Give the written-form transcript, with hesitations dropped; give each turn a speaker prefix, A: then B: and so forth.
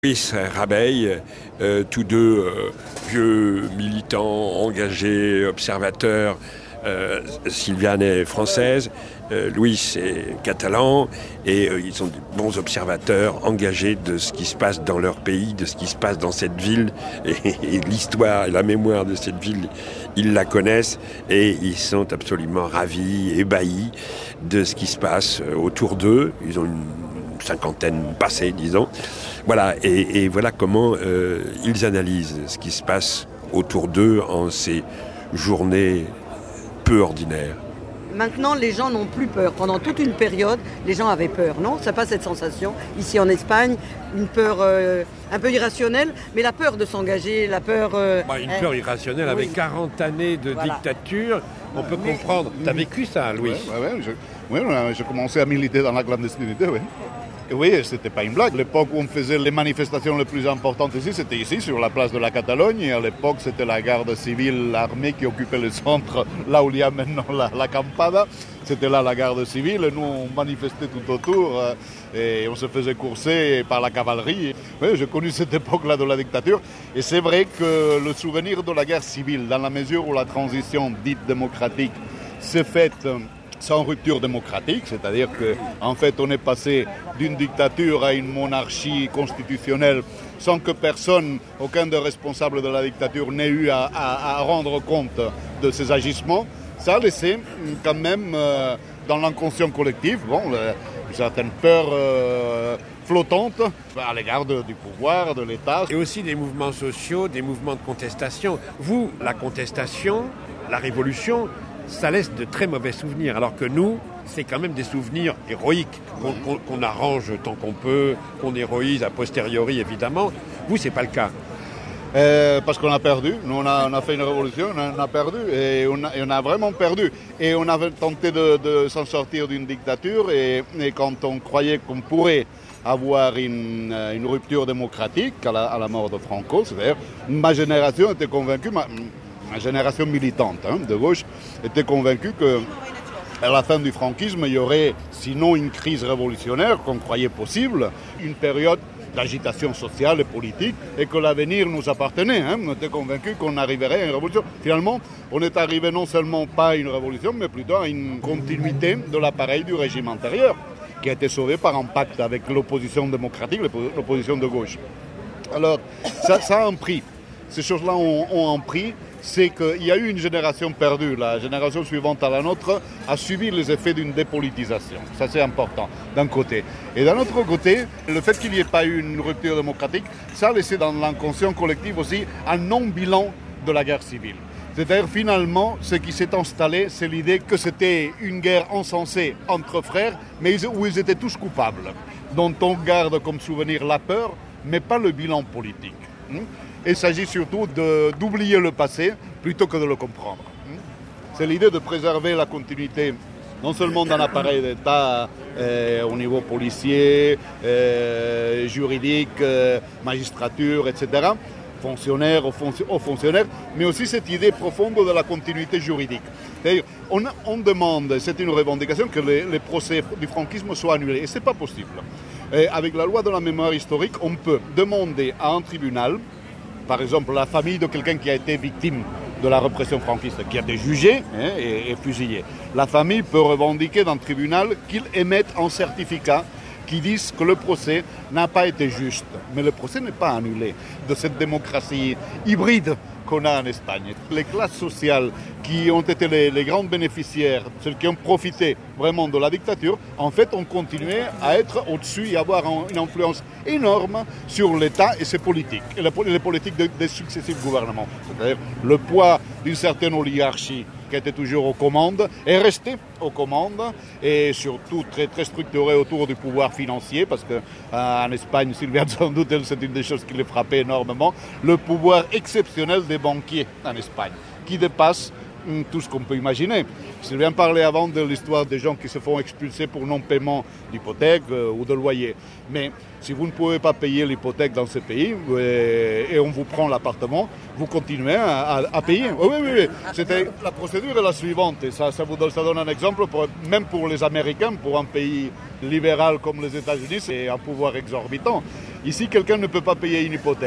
A: Luis Rabell, tous deux vieux militants, engagés, observateurs. Sylviane est française, Luis est catalan, et ils sont des bons observateurs, engagés de ce qui se passe dans leur pays, de ce qui se passe dans cette ville, et l'histoire et la mémoire de cette ville, ils la connaissent, et ils sont absolument ravis, ébahis de ce qui se passe autour d'eux. Ils ont une cinquantaine passée, disons. Voilà, et voilà comment ils analysent ce qui se passe autour d'eux en ces journées peu ordinaires.
B: Maintenant, les gens n'ont plus peur. Pendant toute une période, les gens avaient peur, non ? Ça n'a pas cette sensation. Ici en Espagne, une peur un peu irrationnelle, mais la peur de s'engager, la peur...
A: Une peur irrationnelle, oui. Avec 40 années de dictature, on peut comprendre. Tu as vécu ça, Louis ?
C: Oui, j'ai commencé à militer dans la clandestinité, oui. Et oui, c'était pas une blague. L'époque où on faisait les manifestations les plus importantes ici, c'était ici, sur la place de la Catalogne. Et à l'époque, c'était la garde civile armée qui occupait le centre, là où il y a maintenant la Campada. C'était là la garde civile. Et nous, on manifestait tout autour et on se faisait courser par la cavalerie. Oui, j'ai connu cette époque-là de la dictature. Et c'est vrai que le souvenir de la guerre civile, dans la mesure où la transition dite démocratique s'est faite sans rupture démocratique, c'est-à-dire qu'en fait on est passé d'une dictature à une monarchie constitutionnelle sans que personne, aucun des responsables de la dictature n'ait eu à rendre compte de ses agissements. Ça a laissé quand même dans l'inconscient collectif une certaine peur flottante à l'égard du pouvoir, de l'État.
A: Et aussi des mouvements sociaux, des mouvements de contestation. Vous, la contestation, la révolution, ça laisse de très mauvais souvenirs, alors que nous, c'est quand même des souvenirs héroïques qu'on arrange tant qu'on peut, qu'on héroïse a posteriori, évidemment. Vous, c'est pas le cas.
C: Parce qu'on a perdu. Nous, on a fait une révolution, on a perdu, et on a vraiment perdu. Et on avait tenté de s'en sortir d'une dictature, et quand on croyait qu'on pourrait avoir une rupture démocratique à la mort de Franco, c'est-à-dire ma génération était convaincue, ma génération militante de gauche était convaincue qu'à la fin du franquisme, il y aurait, sinon une crise révolutionnaire qu'on croyait possible, une période d'agitation sociale et politique, et que l'avenir nous appartenait. On était convaincus qu'on arriverait à une révolution. Finalement, on est arrivé non seulement pas à une révolution, mais plutôt à une continuité de l'appareil du régime antérieur, qui a été sauvé par un pacte avec l'opposition démocratique, l'opposition de gauche. Alors, ça a un prix. Ces choses-là ont un prix. C'est qu'il y a eu une génération perdue. La génération suivante à la nôtre a subi les effets d'une dépolitisation. Ça, c'est important, d'un côté. Et d'un autre côté, le fait qu'il n'y ait pas eu une rupture démocratique, ça a laissé dans l'inconscient collectif aussi un non-bilan de la guerre civile. C'est-à-dire, finalement, ce qui s'est installé, c'est l'idée que c'était une guerre encensée entre frères, mais où ils étaient tous coupables, dont on garde comme souvenir la peur, mais pas le bilan politique. Il s'agit surtout d'oublier le passé plutôt que de le comprendre. C'est l'idée de préserver la continuité, non seulement d'un appareil d'État au niveau policier, juridique, magistrature, etc., fonctionnaires, aux fonctionnaires, mais aussi cette idée profonde de la continuité juridique. D'ailleurs, on demande, c'est une revendication, que les procès du franquisme soient annulés, et ce n'est pas possible. Et avec la loi de la mémoire historique, on peut demander à un tribunal, par exemple la famille de quelqu'un qui a été victime de la répression franquiste, qui a été jugé et fusillé. La famille peut revendiquer dans le tribunal qu'il émette un certificat qui dise que le procès n'a pas été juste. Mais le procès n'est pas annulé de cette démocratie hybride qu'on a en Espagne. Les classes sociales qui ont été les grandes bénéficiaires, celles qui ont profité vraiment de la dictature, en fait ont continué à être au-dessus et avoir une influence énorme sur l'État et ses politiques, et les politiques des successifs gouvernements. C'est-à-dire le poids d'une certaine oligarchie qui était toujours aux commandes, est resté aux commandes et surtout très, très structuré autour du pouvoir financier, parce qu'en Espagne, Sylviane, sans doute, c'est une des choses qui les frappait énormément, le pouvoir exceptionnel des banquiers en Espagne, qui dépasse tout ce qu'on peut imaginer. Sylvain parlait avant de l'histoire des gens qui se font expulser pour non-paiement d'hypothèque ou de loyer. Mais si vous ne pouvez pas payer l'hypothèque dans ce pays et on vous prend l'appartement, vous continuez à payer. Oui. La procédure est la suivante. Et ça donne un exemple, même pour les Américains, pour un pays libéral comme les États-Unis, c'est un pouvoir exorbitant. Ici, quelqu'un ne peut pas payer une hypothèque.